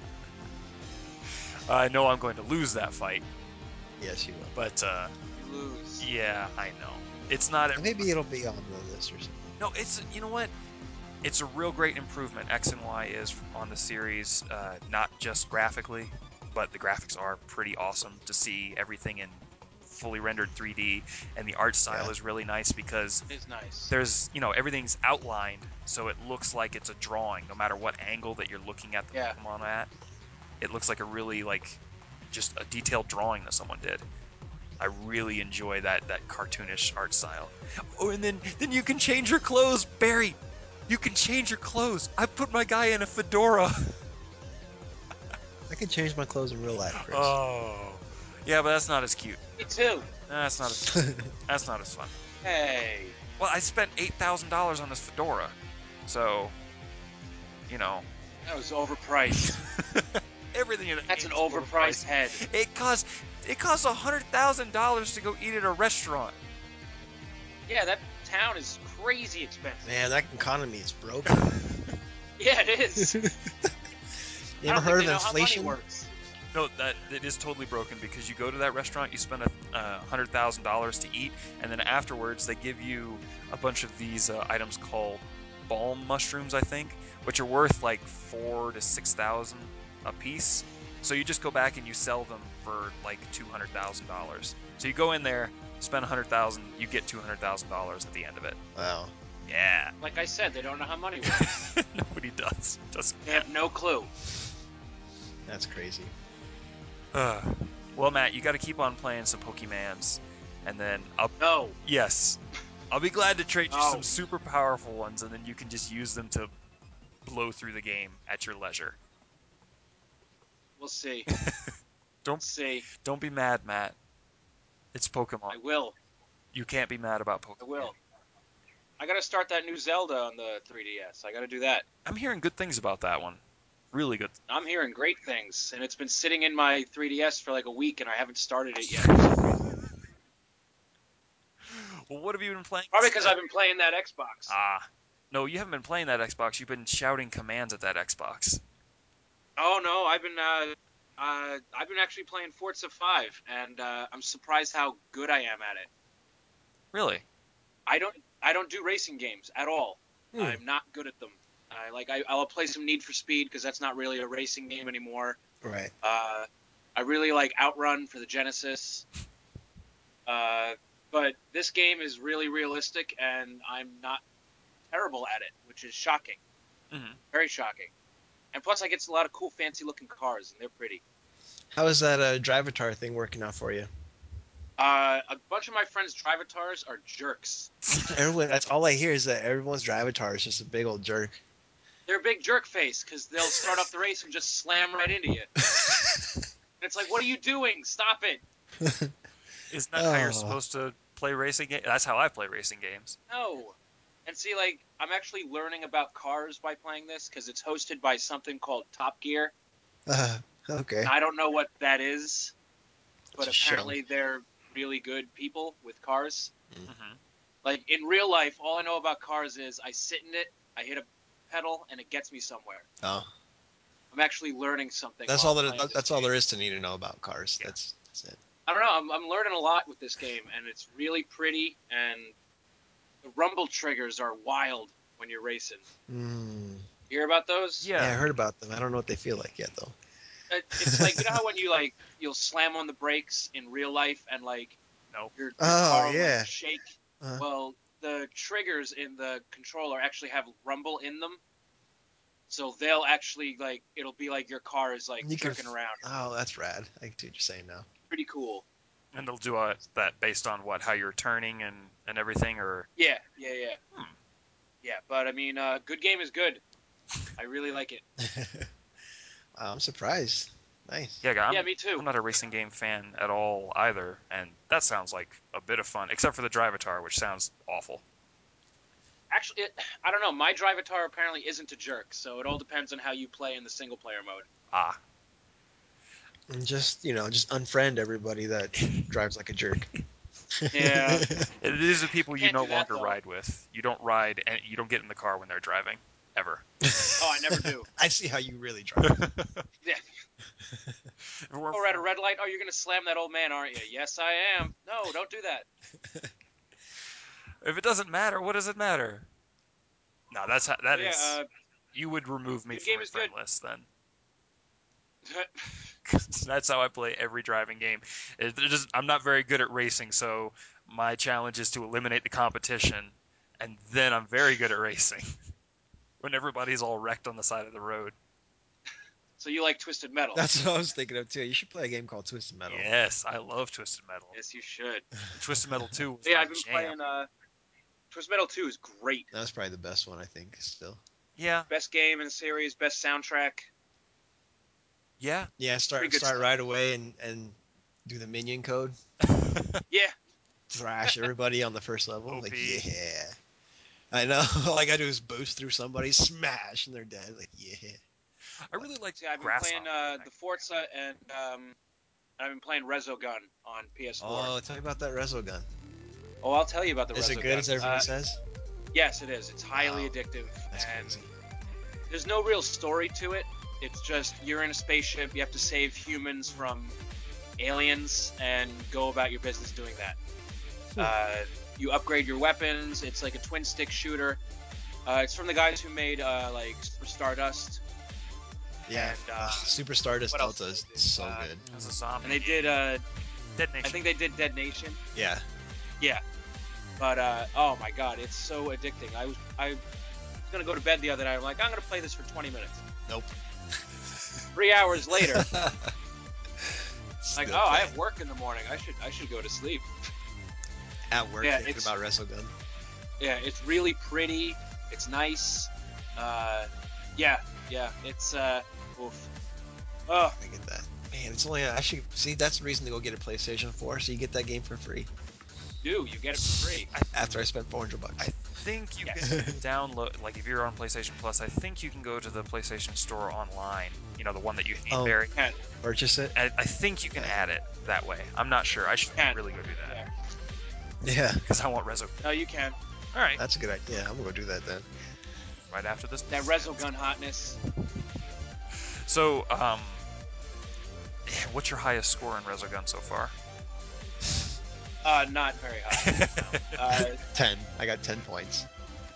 I know I'm going to lose that fight, Yes, you will. but uh, You lose. yeah, I know. It's not. A, Maybe it'll be on the list or something. no, it's you know what? It's a real great improvement. X and Y is on the series, uh, not just graphically, but the graphics are pretty awesome to see everything in fully rendered three D, and the art style Yeah. is really nice because It is nice. there's you know everything's outlined, so it looks like it's a drawing, no matter what angle that you're looking at the Yeah. Pokemon at. It looks like a really like just a detailed drawing that someone did. I really enjoy that that cartoonish art style. Oh, and then then you can change your clothes, Barry. You can change your clothes. I put my guy in a fedora. I can change my clothes in real life, Chris. Oh, yeah, but that's not as cute. Me too. That's not as that's not as fun. Hey. Well, I spent eight thousand dollars on this fedora, so you know That was overpriced. everything in that That's an game is overpriced head. It costs it costs a hundred thousand dollars to go eat at a restaurant. Yeah, that town is crazy expensive. Man, that economy is broken. Yeah, it is. You I ever don't heard think of they know how money inflation? works. No, that it is totally broken because you go to that restaurant, you spend a uh, hundred thousand dollars to eat, and then afterwards they give you a bunch of these uh, items called balm mushrooms, I think, which are worth like four to six thousand a piece. So you just go back and you sell them for like two hundred thousand dollars. So you go in there, spend a hundred thousand, you get two hundred thousand dollars at the end of it. Wow. Yeah, Like I said, they don't know how money works. nobody does. Doesn't They have no clue. That's crazy. Uh, well, Matt, you got to keep on playing some Pokemans, and then I'll No. yes, I'll be glad to trade you No. some super powerful ones, and then you can just use them to blow through the game at your leisure. We'll see. Don't See. don't be mad, Matt. It's Pokemon. I will. You can't be mad about Pokemon. I will. I gotta start that new Zelda on the three D S. I gotta do that. I'm hearing good things about that one. Really good. I'm hearing great things, and it's been sitting in my three D S for like a week, and I haven't started it yet. For some reason. Well, what have you been playing? Probably because I've been playing that Xbox. Ah, no, you haven't been playing that Xbox. You've been shouting commands at that Xbox. Oh no, I've been uh, uh, I've been actually playing Forza five, and uh, I'm surprised how good I am at it. Really? I don't I don't do racing games at all. Hmm. I'm not good at them. I like I, I'll play some Need for Speed because that's not really a racing game anymore. Right. Uh, I really like Outrun for the Genesis. Uh, but this game is really realistic, and I'm not terrible at it, which is shocking. Mm-hmm. Very shocking. And plus, I get a lot of cool, fancy-looking cars, and they're pretty. How is that uh, Drivatar thing working out for you? Uh, a bunch of my friends' Drivatars are jerks. Everyone, that's all I hear is that everyone's Drivatar is just a big old jerk. They're a big jerk face because they'll start off the race and just slam right into you. And it's like, what are you doing? Stop it. Isn't that how you're Oh. supposed to play racing games? That's how I play racing games. No. And see, like, I'm actually learning about cars by playing this because it's hosted by something called Top Gear. Uh, okay. And I don't know what that is, but It's a shame. apparently they're really good people with cars. Mm-hmm. Like in real life, all I know about cars is I sit in it, I hit a pedal, and it gets me somewhere. Oh, I'm actually learning something. that's while all I'm that. playing this That's all game. there is to need to know about cars. Yeah. That's that's it. I don't know. I'm, I'm learning a lot with this game, and it's really pretty. And the rumble triggers are wild when you're racing. Mm. You hear about those? Yeah. Yeah, I heard about them. I don't know what they feel like yet, though. It, it's like, you know how when you like you'll slam on the brakes in real life and like No. your, your Oh, car will yeah. like shake. Uh-huh. Well, the triggers in the controller actually have rumble in them, so they'll actually like it'll be like your car is like You can jerking f- around. Oh, that's rad. I see what you're saying now. Pretty cool. And they'll do uh, that based on what, how you're turning and, and everything, or Yeah, yeah, yeah, Hmm. yeah. But I mean, uh, good game is good. I really like it. Wow, I'm surprised. Nice. yeah, I'm, Yeah, me too. I'm not a racing game fan at all either, and that sounds like a bit of fun, except for the Drivatar, which sounds awful. Actually, it, I don't know. My Drivatar apparently isn't a jerk, so it all depends on how you play in the single player mode. Ah, And just you know, just unfriend everybody that drives like a jerk. Yeah. these are people you Can't no do that, longer though. ride with. You don't ride, and you don't get in the car when they're driving, ever. Oh, I never do. I see how you really drive. Yeah. If it weren't Oh, we're at a for- red light. Oh, you're gonna slam that old man, aren't you? Yes, I am. No, don't do that. If it doesn't matter, what does it matter? No, that's how, that But yeah, is. uh, You would remove me good from game my is friend good. list then. 'Cause that's how I play every driving game. It, it just, I'm not very good at racing, so my challenge is to eliminate the competition, and then I'm very good at racing. When everybody's all wrecked on the side of the road. So you like Twisted Metal? That's what I was thinking of too. You should play a game called Twisted Metal. Yes, I love Twisted Metal. Yes, you should. Twisted Metal two was Yeah, my I've been jam. playing. Uh, Twisted Metal two is great. That was probably the best one, I think. Still. Yeah, Best game in the series. Best soundtrack. yeah. Yeah, start Pretty good start stuff. right away and and do the minion code. Yeah. Thrash everybody on the first level. O P. Like yeah. I know. All I gotta do is boost through somebody, smash, and they're dead. Like yeah. I really like See, I've been Grasshopper. playing uh, the Forza and um, I've been playing Resogun on P S four. Oh, tell me about that Rezo gun. Oh, I'll tell you about the Is it Resogun. good as everyone Uh, says? Yes, it is. It's highly Wow. addictive, That's and crazy. there's no real story to it. It's just you're in a spaceship. You have to save humans from aliens and go about your business doing that. Hmm. Uh, you upgrade your weapons. It's like a twin stick shooter. Uh, it's from the guys who made uh, like Super Stardust, Yeah. and, uh, Ugh, Super Stardust what else Delta is did they do? so Uh, good. As a zombie. and they did. Uh, Dead Nation. I think they did Dead Nation. Yeah. Yeah, but uh, oh my god, it's so addicting. I was I was gonna go to bed the other night. I'm like, I'm gonna play this for twenty minutes. Nope. Three hours later, like, Still oh, I playing. have work in the morning. I should I should go to sleep. At work Yeah, thinking it's- about Rezo gun. Yeah, it's really pretty. It's nice. Uh, yeah, yeah, it's uh, oof. Oh, I get that. Man, it's only I should see. That's the reason to go get a PlayStation four, so you get that game for free do you get it for free? after I spent four hundred bucks. I think you Yes. can download, like if you're on PlayStation Plus, I think you can go to the PlayStation Store online, you know, the one that you hate, Oh. Barry. Can Purchase it. I, I think you can add it that way. I'm not sure. I should Can. really go do that yeah. Yeah, because I want Rezo. No, you can. All right, that's a good idea. I'm gonna go do that then. right after this. That Resogun hotness. So, um, what's your highest score in Resogun so far? Uh, not very high. No. Uh, ten. I got ten points.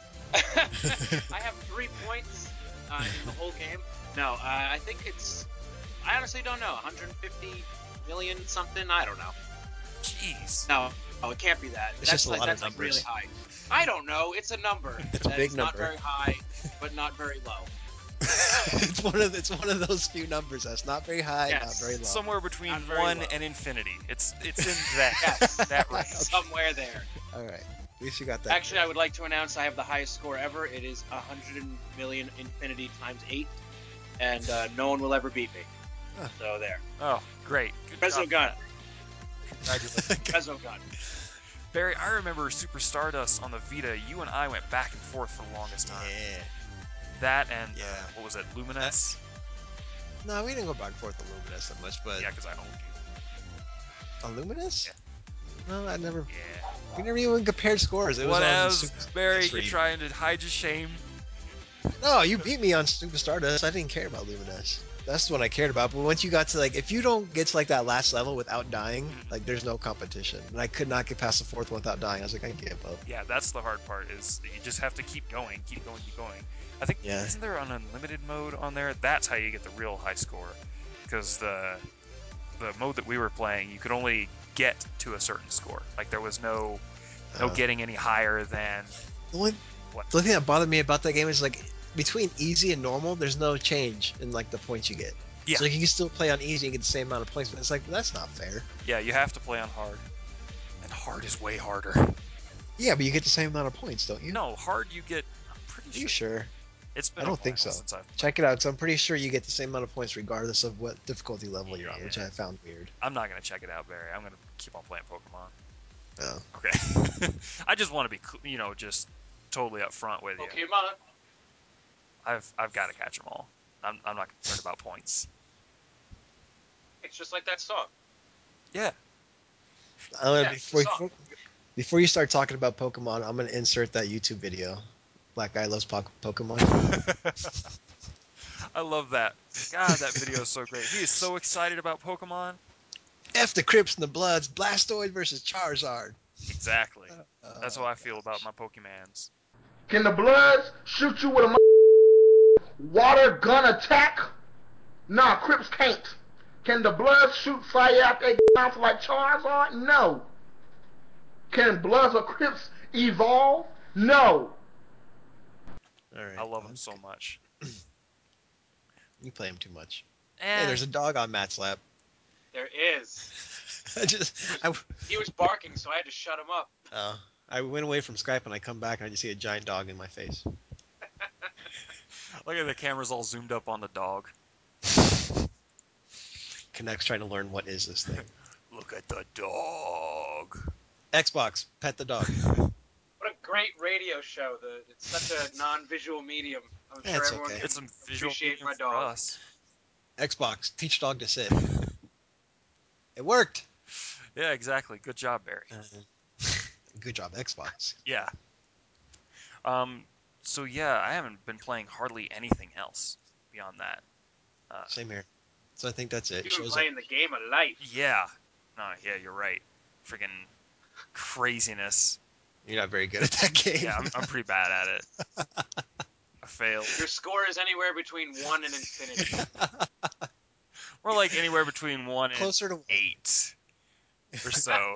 I have three points uh, in the whole game. No, uh, I think it's. I honestly don't know. one hundred fifty million something. I don't know. Jeez. No, oh, it can't be that. It's that's just a like lot of that's like really numbers. high. I don't know. It's a number. It's a that big is not number. very high, but not very low. it's one of it's one of those few numbers that's not very high, not Yes. very low. Somewhere between Not very one low. and infinity. It's it's in that Yes. that range. Somewhere there. All right, at least you got that. Actually, I would like to announce I have the highest score ever. It is one hundred million infinity times eight, and uh, no one will ever beat me. Huh. So there. Oh, great. Good job, Resogun. Matt. Congratulations. Resogun. Barry, I remember Super Stardust on the Vita. You and I went back and forth for the longest time. Yeah. That and Yeah. uh, what was it, Luminous? No, we didn't go back and forth on Luminous that much, but Yeah, because I owned you. on Luminous? Yeah. No, I never. Yeah. We never even compared scores. It was What on else, Super Barry? Stardust You Read. trying to hide your shame? No, you beat me on Super Stardust. I didn't care about Luminous. That's what I cared about. But once you got to like, if you don't get to like that last level without dying, like there's no competition. And I could not get past the fourth one without dying. I was like, I give up. Yeah, that's the hard part. Is that you just have to keep going, keep going, keep going. I think Yeah. isn't there an unlimited mode on there? That's how you get the real high score, because the the mode that we were playing, you could only get to a certain score. Like there was no no Uh, getting any higher than the only, what? the only thing that bothered me about that game is like between easy and normal, there's no change in like the points you get. Yeah. So like, you can still play on easy and get the same amount of points, but it's like that's not fair. Yeah, you have to play on hard, and hard is way harder. Yeah, but you get the same amount of points, don't you? No, hard you get. I'm pretty Are you sure. sure? It's been I a don't think while so. since I've played. Check it out. Because I'm pretty sure you get the same amount of points regardless of what difficulty level you're on, which Yeah. I found weird. I'm not gonna check it out, Barry. I'm gonna keep on playing Pokemon. Oh. Okay. I just want to be, cl- you know, just totally upfront with you. Pokemon. I've I've got to catch them all. I'm I'm not concerned about points. It's just like that song. Yeah. I'm gonna, Yeah, it's before, a song. before, before you start talking about Pokemon, I'm going to insert that YouTube video. Black Guy Loves po- Pokemon. I love that. God, that video is so great. He is so excited about Pokemon. F the Crips and the Bloods. Blastoise versus Charizard. Exactly. Oh, That's how I feel gosh. about my Pokemans. Can the Bloods shoot you with a water gun attack? Nah, Crips can't. Can the Bloods shoot fire out their mouth like Charizard? No. Can Bloods or Crips evolve? No. All right. I love them Punk. so much. You play him too much. And Hey, there's a dog on Matt's lap. There is. I just, I, He was barking, so I had to shut him up. uh, I went away from Skype and I come back and I just see a giant dog in my face. look at the cameras all zoomed up on the dog. Connect's trying to learn what is this thing. Look at the dog. Xbox, pet the dog. What a great radio show. The it's such a non-visual medium. I'm sure That's everyone okay. can It's some visual appreciate medium my for dog. us. Xbox, teach dog to sit. It worked. Yeah, exactly. Good job, Barry. Uh, good job, Xbox. Yeah. Um. So yeah, I haven't been playing hardly anything else beyond that. Uh, Same here. So I think that's it. You've been Shows playing the game of life. yeah. No, yeah, you're right. Freaking craziness. You're not very good at that game. Yeah, I'm, I'm pretty bad at it. I failed. Your score is anywhere between one and infinity. We're like anywhere between one and Closer to one. eight or so.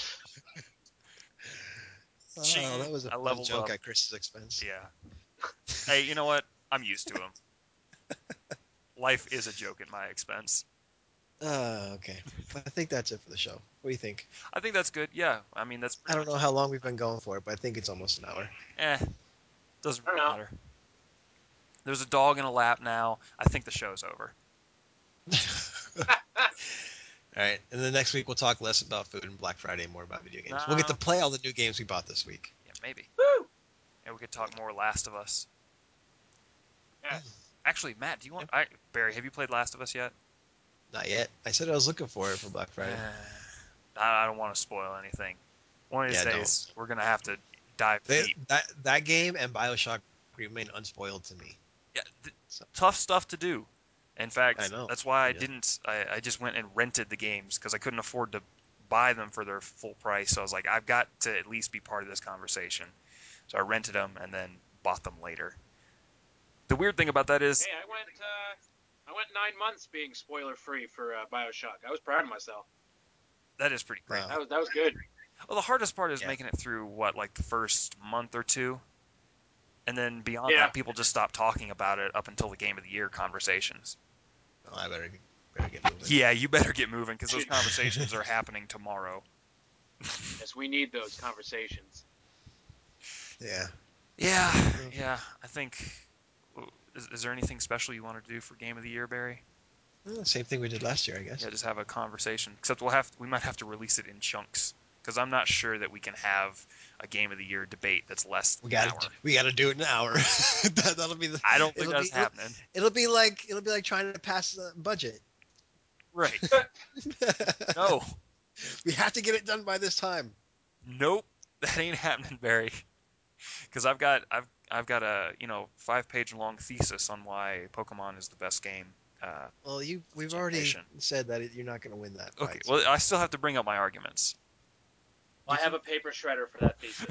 Oh, that was a I fun leveled joke up. at Chris's expense. Yeah. Hey, you know what? I'm used to them. Life is a joke at my expense. Uh, okay. I think that's it for the show. What do you think? I think that's good. Yeah. I mean, that's. I don't know how long we've been going for, but I think it's almost an hour. Eh. Doesn't I don't really know. matter. There's a dog in a lap now. I think the show's over. All right, and then next week we'll talk less about food and Black Friday and more about video games. No. We'll get to play all the new games we bought this week. Yeah, maybe. Woo! And we could talk more Last of Us. Yes. Actually, Matt, do you want? I Barry, have you played Last of Us yet? Not yet. I said I was looking for it for Black Friday. I I don't want to spoil anything. One of these Yeah, days, we're gonna have to dive They, deep. that that game and Bioshock remain unspoiled to me. Yeah, th- So- tough stuff to do. In fact, I know. that's why I Yeah. didn't. I, I just went and rented the games because I couldn't afford to buy them for their full price. So I was like, I've got to at least be part of this conversation. So I rented them and then bought them later. The weird thing about that is, Hey, I went. Uh, I went nine months being spoiler free for uh, Bioshock. I was proud of myself. that is pretty great. Wow. That was that was good. Well, the hardest part is Yeah. making it through what, like the first month or two, and then beyond Yeah. that, people just stop talking about it up until the game of the year conversations. Oh, I better better get moving. Yeah, you better get moving because those conversations are happening tomorrow. Yes, we need those conversations. Yeah. Yeah, yeah. I think. Is, is there anything special you want to do for Game of the Year, Barry? Well, same thing we did last year, I guess. Yeah, just have a conversation. Except we'll have we might have to release it in chunks because I'm not sure that we can have a Game of the Year debate that's less We than an got hour. we got to do it in an hour. that, that'll be the. I don't think it'll that's be, it'll- happening. It'll be like it'll be like trying to pass the budget. Right? No. We have to get it done by this time. Nope. that ain't happening, Barry. Because I've got I've I've got a you know five page long thesis on why Pokemon is the best game. Uh, Well, you we've already generation. said that it, you're not going to win that Okay, fight. well I still have to bring up my arguments. I have a paper shredder for that thesis.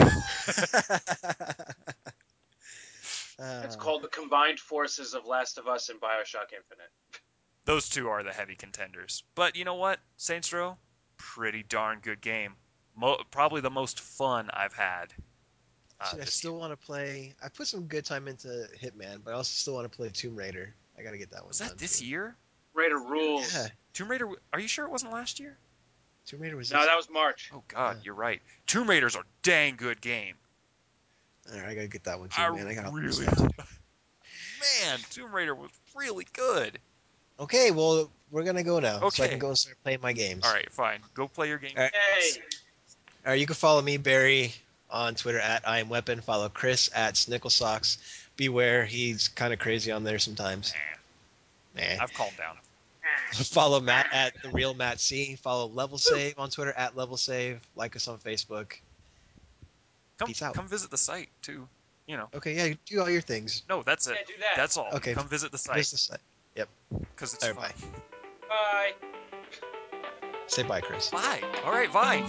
uh, It's called The Combined Forces of Last of Us and Bioshock Infinite. Those two are the heavy contenders. But you know what? Saints Row, pretty darn good game. Mo- probably the most fun I've had. Uh, Shit, I this still year. want to play. I put some good time into Hitman, but I also still want to play Tomb Raider. I got to get that one Was done. that this too. year? Raider rules. Yeah, Tomb Raider? Are you sure it wasn't last year? Tomb Raider was. No, this- that was March. Oh God, Yeah. you're right. Tomb Raider's a dang good game. All right, I got to get that one too, I man. I got really, man, Tomb Raider was really good. Okay, well, we're gonna go now, so I Okay. can go and start playing my games. All right, fine. Go play your game. All right. Hey, All right, you can follow me, Barry, on Twitter at I am Weapon. Follow Chris at Snicklesocks. Beware, he's kind of crazy on there sometimes. Nah, Nah. I've calmed down. Follow Matt at the real Matt C. Follow Level Save on Twitter at Level Save. Like us on Facebook. Come, Peace out. come visit the site too. You know. Okay, yeah, do all your things. No, that's it. yeah, do that. That's all. Okay. Come visit the site Visit the site. because it's All right, fun. bye. Bye. Say bye, Chris. Bye. All right, fine.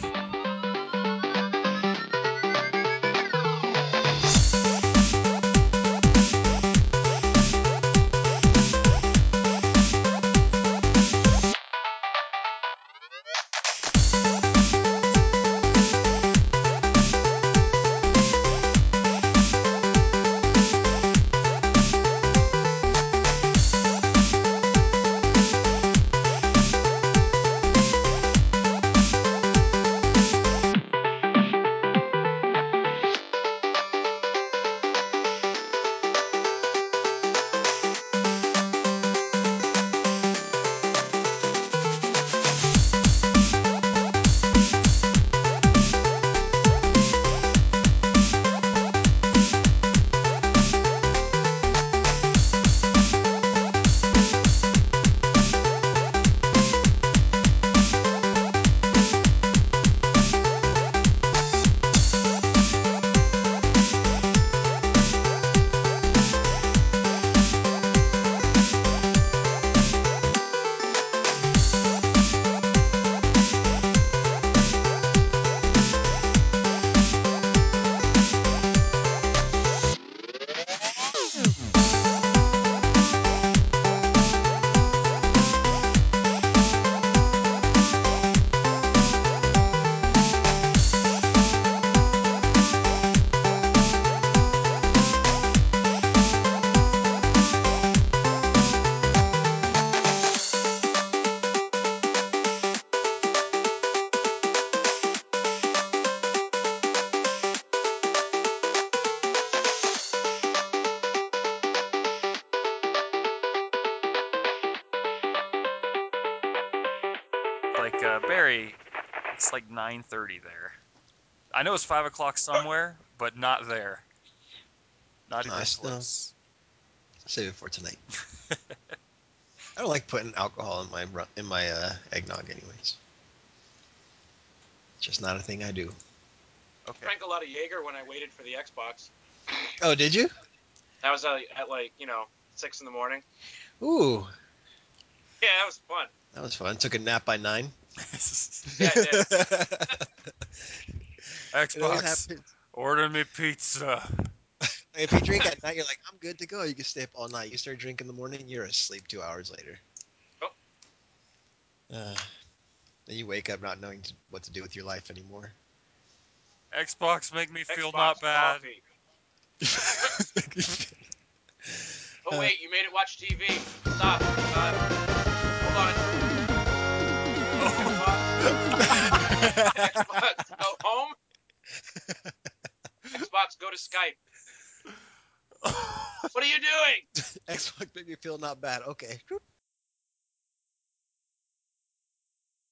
Like uh, Barry, it's like nine thirty there. I know it's five o'clock somewhere, but not there. Not even Nice. No. close. Save it for tonight. I don't like putting alcohol in my ru- in my uh, eggnog, anyways. It's just not a thing I do. Okay. Drank a lot of Jaeger when I waited for the Xbox. Oh, did you? That was uh, at like, you know, six in the morning. Ooh, Yeah, that was fun. that was fun. Took a nap by nine. Yeah, I did. It always Xbox, happens. order me pizza. If you drink at night, you're like, I'm good to go. You can stay up all night. You start drinking in the morning, you're asleep two hours later. Oh. Uh, then you wake up not knowing to, what to do with your life anymore. Xbox make me feel Xbox not bad. coffee. Oh, wait, you made it watch T V. Stop. Uh, hold on. Xbox. Xbox, go home. Xbox, go to Skype. What are you doing? Xbox made me feel not bad. Okay.